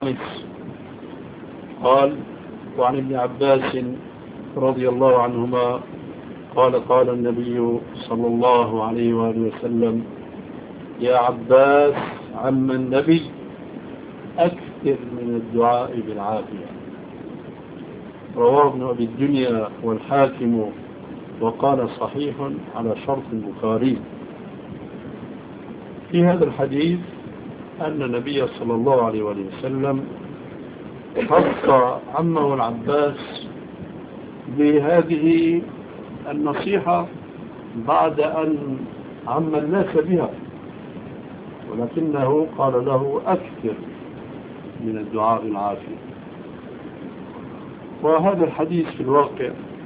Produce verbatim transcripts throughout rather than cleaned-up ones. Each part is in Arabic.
قال: وعن ابن عباس رضي الله عنهما قال: قال النبي صلى الله عليه وآله وسلم: يا عباس عم النبي أكثر من الدعاء بالعافية. رواه ابن أبي الدنيا والحاكم وقال صحيح على شرط البخاري. في هذا الحديث أن النبي صلى الله عليه وآله وسلم خص عمه العباس بهذه النصيحة بعد أن عم الناس بها، ولكنه قال له: أكثر من الدعاء العافية. وهذا الحديث في الواقع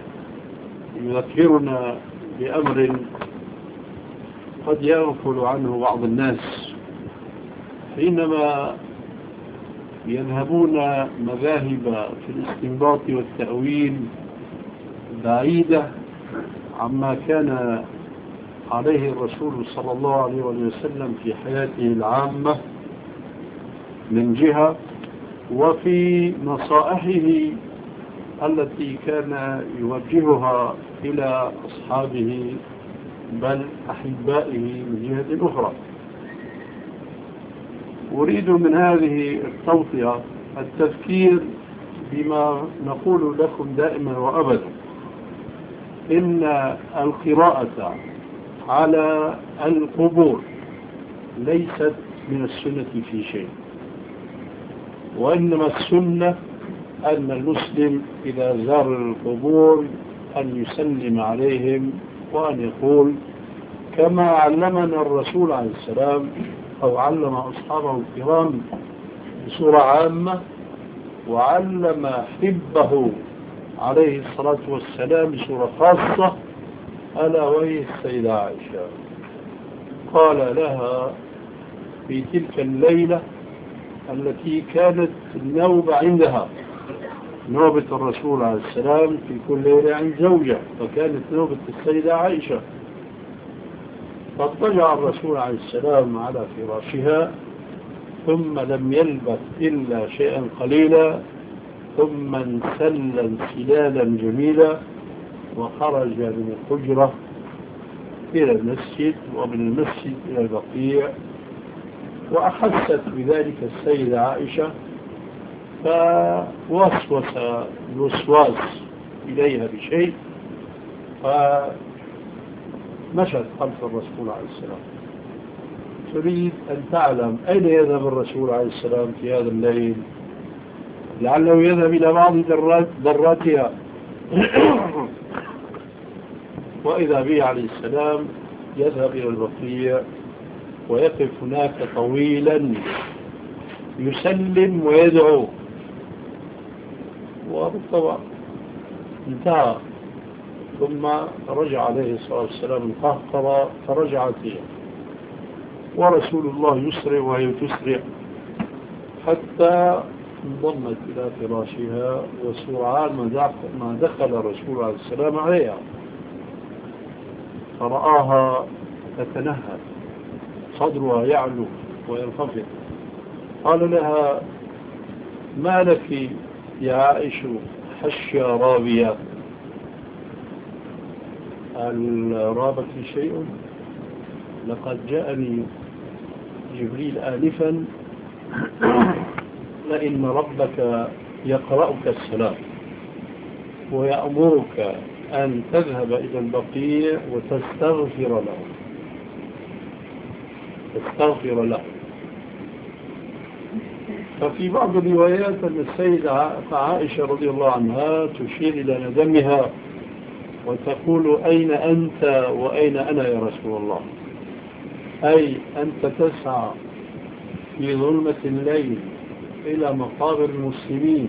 يذكرنا بأمر قد يغفل عنه بعض الناس حينما يذهبون مذاهب في الاستنباط والتأويل بعيدة عما كان عليه الرسول صلى الله عليه وسلم في حياته العامة من جهة، وفي نصائحه التي كان يوجهها إلى أصحابه بل أحبائه من جهة أخرى. أريد من هذه التوطئة التذكير بما نقول لكم دائما وأبدا: إن القراءة على القبور ليست من السنة في شيء، وإنما السنة أن المسلم إذا زار القبور أن يسلم عليهم وأن يقول كما علمنا الرسول عليه السلام أو علم أصحابه الكرام بصورة عامة، وعلم حبه عليه الصلاة والسلام بصورة خاصة، ألا وهي السيدة عائشة. قال لها في تلك الليلة التي كانت النوبة عندها، نوبة الرسول عليه السلام في كل ليلة عند زوجة، فكانت نوبة السيدة عائشة. فاضطجع الرسول عليه السلام على فراشها، ثم لم يلبث إلا شيئا قليلا ثم انسل انسلالا جميلا وخرج من الحجرة إلى المسجد، ومن المسجد إلى البقيع. وأحست بذلك السيدة عائشة، فوسوس الوسواس إليها بشيء، فمشت خلف الرسول عليه السلام تريد أن تعلم أين يذهب الرسول عليه السلام في هذا الليل، لعله يذهب إلى بعض ذراتها. وإذا به عليه السلام يذهب إلى البقيع ويقف هناك طويلا يسلم ويدعو، وبالطبع انتهى. ثم رجع عليه الصلاة والسلام القهقرة فرجعت هي، ورسول الله يسرع وهي تسرع حتى انضمت إلى فراشها، وسرعان ما دخل الرسول عليه السلام عليها فرآها تتنهد، صدرها يعلو وينخفض. قال لها: ما لك يا عائشة حشية رابية؟ هل رابك شيء؟ لقد جاءني جبريل آنفا لئن ربك يقرأك السلام ويأمرك أن تذهب إلى البقيع وتستغفر له تستغفر له. ففي بعض الروايات أن السيدة عائشة رضي الله عنها تشير إلى ندمها وتقول: أين أنت وأين أنا يا رسول الله؟ أي أنت تسعى في ظلمة الليل إلى مقابر المسلمين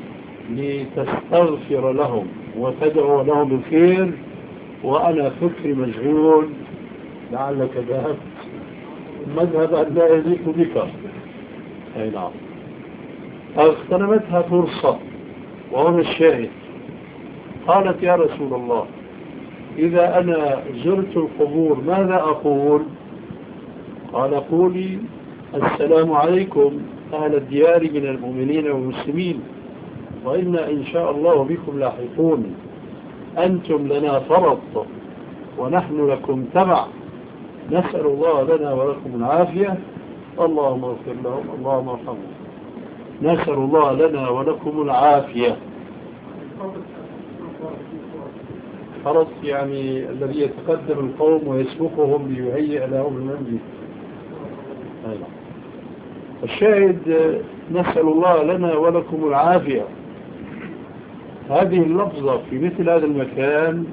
لتستغفر لهم وتدعو لهم بالخير، وأنا فكري مشغول لعلك ذهبت مذهبا لا يليق بك. أي نعم. اغتنمتها فرصة، وهنا الشاهد. قالت: يا رسول الله، إذا أنا زرت القبور ماذا أقول؟ قال: قولي السلام عليكم أهل الديار من المؤمنين والمسلمين، وإنا إن شاء الله بكم لاحقون، أنتم لنا فرط ونحن لكم تبع، نسأل الله لنا ولكم العافية، اللهم اغفر لهم اللهم ارحمهم. نسأل الله لنا ولكم العافية. فرط يعني الذي يتقدم القوم ويسبقهم ليهيئ لهم المنزل. الشاهد نسأل الله لنا ولكم العافية. هذه اللفظة في مثل هذا المكان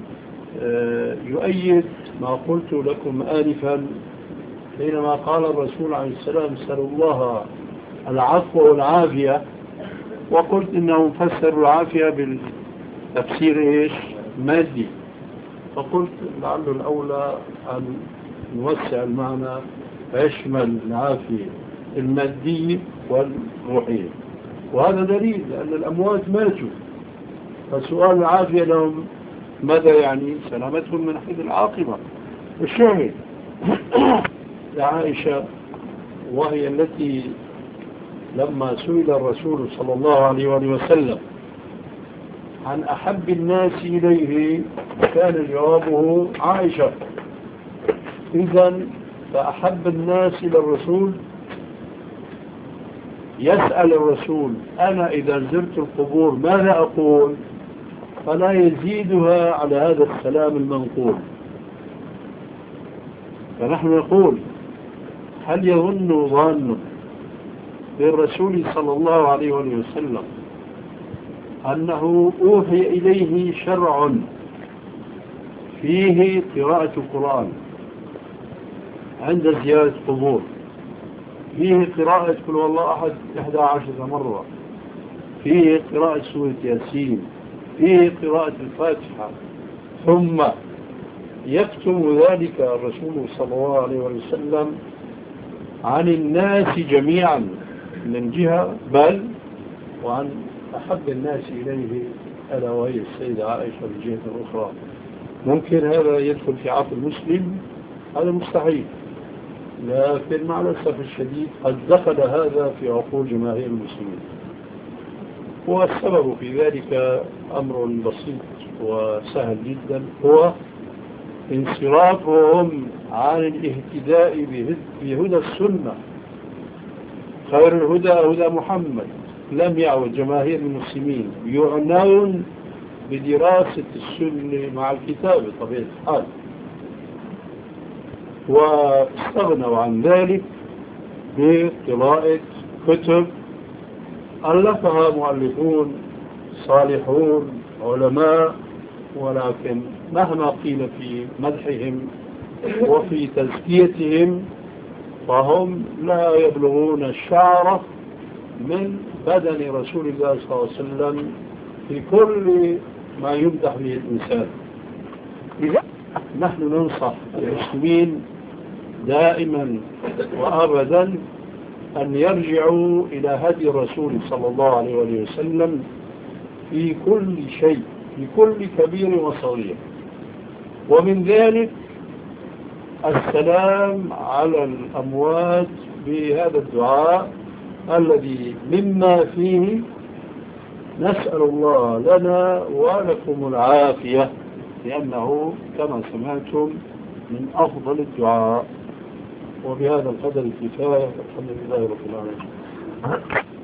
يؤيد ما قلت لكم آنفا حينما قال الرسول عليه السلام سأل الله العفو والعافية، وقلت إنه مفسر العافية بالتفسير إيش مادي، فقلت لعل الأولى أن نوسع المعنى فيشمل العافية المادية والروحية، وهذا دليل لأن الأموات ماتوا، فسؤال العافية لهم ماذا يعني؟ سلامتهم من حيث العاقبة. الشاهد لعائشة وهي التي لما سئل الرسول صلى الله عليه وآله وسلم عن أحب الناس إليه كان جوابه عائشة. إذن فأحب الناس إلى الرسول يسأل الرسول أنا إذا زرت القبور ماذا أقول؟ فلا يزيدها على هذا السلام المنقول. فنحن نقول هل يظن ظان بالرسول صلى الله عليه وسلم أنه أوحي إليه شرع فيه قراءة القرآن عند زيارة قبور، فيه قراءة قل هو الله أحد إحدى عشرة مرة، فيه قراءة سورة ياسين، فيه قراءة الفاتحة، ثم يكتم ذلك الرسول صلى الله عليه وسلم عن الناس جميعا من جهة، بل وعن أحب الناس إليه ألا وهي السيدة عائشة من جهة أخرى. ممكن هذا يدخل في عقل المسلم؟ هذا مستحيل، لكن مع الأسف الشديد قد دخل هذا في عقول جماهير المسلمين، والسبب في ذلك أمر بسيط وسهل جدا، هو انصرافهم عن الاهتداء بهدى السنة. خير الهدى هدى محمد. لم يعد جماهير المسلمين يعنون بدراسة السنة مع الكتاب بطبيعة الحال، واستغنوا عن ذلك بقراءة كتب ألفها مؤلفون صالحون علماء، ولكن مهما قيل في مدحهم وفي تزكيتهم فهم لا يبلغون الشعر من بدن رسول الله صلى الله عليه وسلم في كل ما يمدح به الإنسان. إذا نحن ننصح المسلمين دائما وأبدا أن يرجعوا إلى هدي الرسول صلى الله عليه وسلم في كل شيء، في كل كبير وصغير، ومن ذلك السلام على الأموات بهذا الدعاء الذي مما فيه نسأل الله لنا ولكم العافية، لأنه كما سمعتم من أفضل الدعاء. وبهذا القدر الكفاية، الحمد لله رب العالمين.